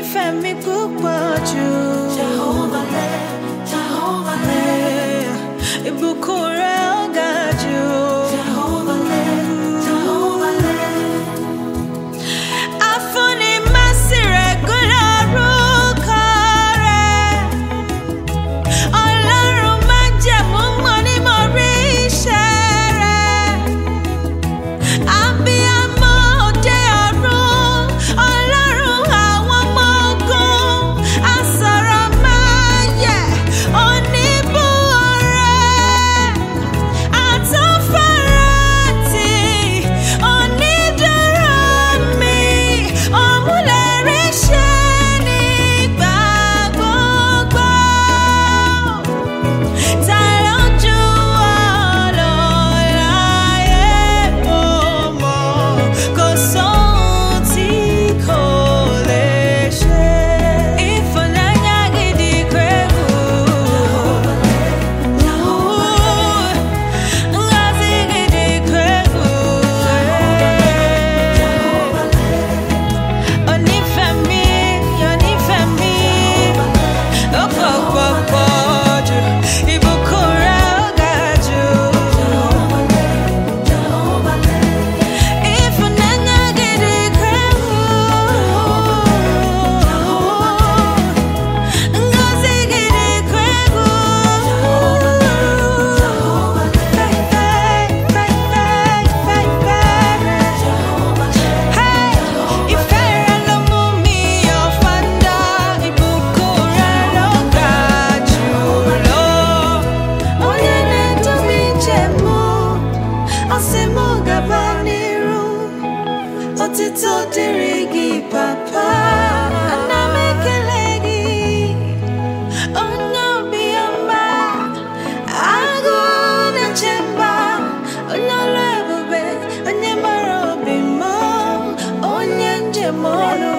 nífẹ̀ẹ́ mi púpọ̀ jù. Jehovah lẹ, Jehovah lẹ, ìbùkún rẹ̀ ó ga jù. Jehovah lẹ, Jehovah lẹ. Afúnni máa sì rẹ̀ gún lórúkọ rẹ̀. Ọlọ́run máa jẹ̀mú mọ́ ní mo rí iṣẹ́ rẹ̀. Abiyamọ òde ọ̀run, Ọlọ́run àwọn ọmọ ogun, asọ̀rọ̀ máa yẹ, oníbú ọrẹ, àtúnfàràtì, onídùúró mi, òmùlẹ̀ríṣẹ́ nígbà gbogbo. Ta ló jù ọ́ lọ láyé mo mọ̀, kò sóhun tí kò lè ṣe. Ịfụnanya gị dị egwu, ngọzi gị dị egwu. Onífẹ̀ẹ́ mi, onífẹ̀ẹ́ mi, ó pọ̀ jù, ìbùkún rẹ̀ ó ga jù. Ịfụnanya gị dị egwu, ngọzi gị dị egwu. Ìfẹ́ rẹ̀ ló mú mi yọ̀ fanda, ìbùkún rẹ̀ ló ga jù lọ. Onye na-edu m njem m, ọ sị m gaba n'iru. Otuto dịrị gị papa, ana m ekele gị. Onye obiọma, agụ na-eche mba, onye ọrụ ebube, onye mara obi m, onye njem ọnụ